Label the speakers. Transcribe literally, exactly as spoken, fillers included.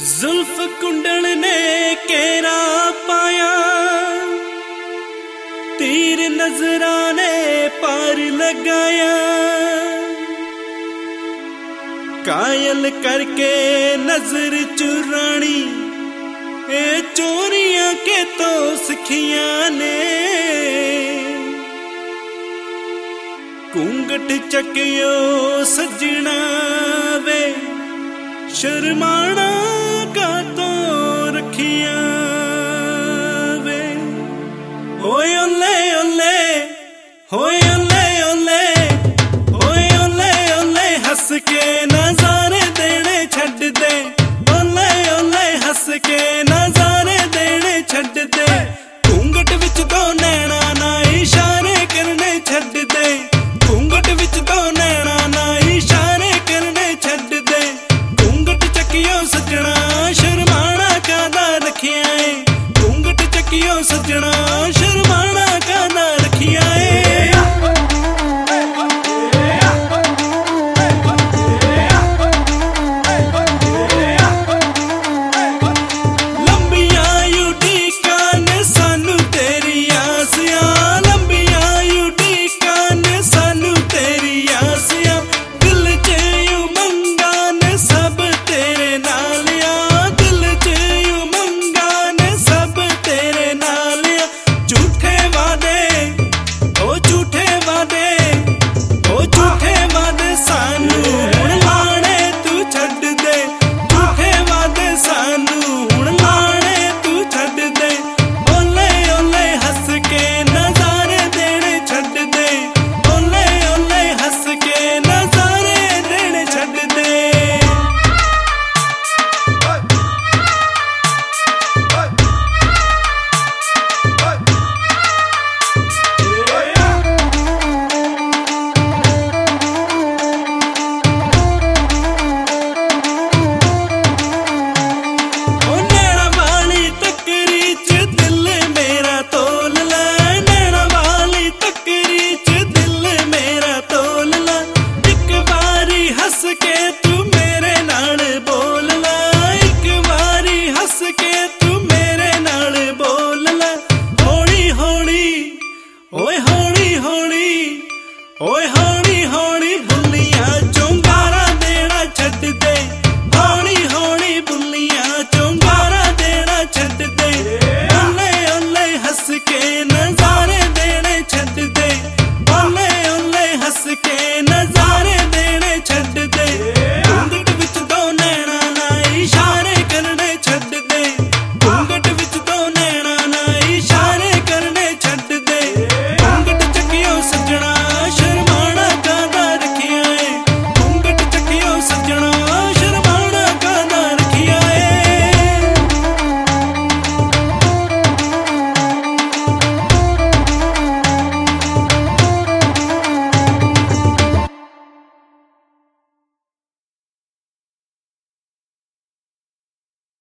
Speaker 1: जुल्फ कुंडल ने केरा पाया, तीर नजरा ने पार लगाया। कायल करके नजर चुरानी ए चोरियां के तो सिखियां ने। घूंघट चकियो सजना वे शर्माना का तो रखिया वे। होए ओले ओले होए ओले ओले होए ओले ओले हंस के नजारे देने छड़ दे। ओले ओले हंस के नजारे देने छड़ दे। घूंघट विच तो नैना ना इशारे करने छड़ दे। घूंघट विच तो नैना ना इशारे करने छड़ दे। घूंघट चकियो सजना शर्माना कादा रखिया है। घूंघट चकियो सजना